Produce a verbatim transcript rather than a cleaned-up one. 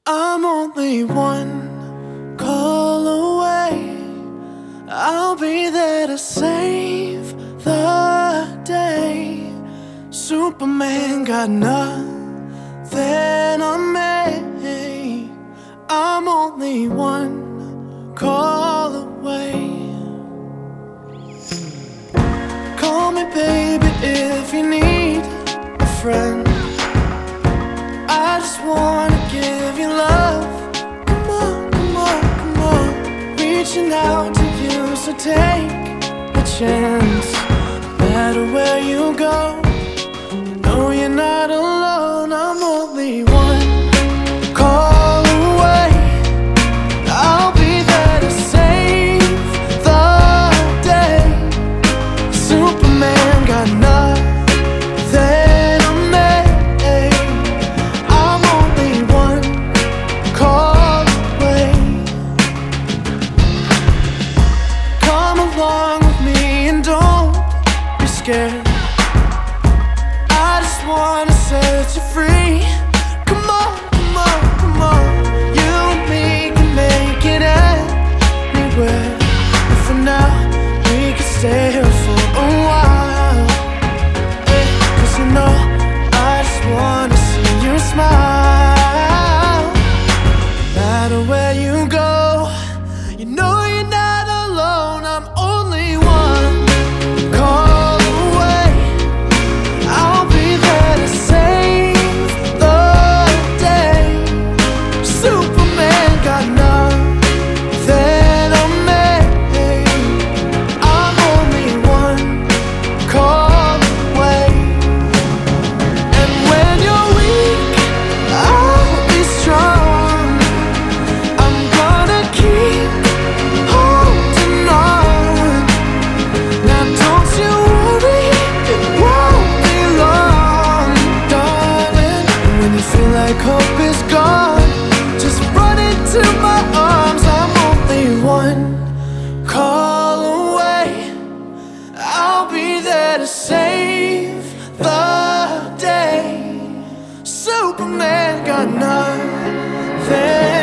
I'm only one call away. I'll be there to save the day. Superman got nothing on me. I'm only one call away. Call me baby if you need a friend. I just wanna give you love. Come on, come on, come on. Reaching out to you, so take a chance. No matter where you go, you know you're not alone. I'm only one call away. I'll be there to save the day. Superman got nothing. Along with me and don't be scared. I just wanna set you free. Come on, come on, come on. You and me can make it anywhere. And for now, we can stay here for a while. Yeah, 'cause you know, I just wanna see you smile. No matter where you go, you know you're not alone. I'm only one call away. I'll be there to save the day. Superman got nothing on me. I'm only one call away. And when you're weak, I'll be strong. I'm gonna keep holding on. Now don't you worry, it won't be long, darling. And when you feel like hope is gone, just run into my arms. I'm only one call away. I'll be there to save the day. Superman got nothing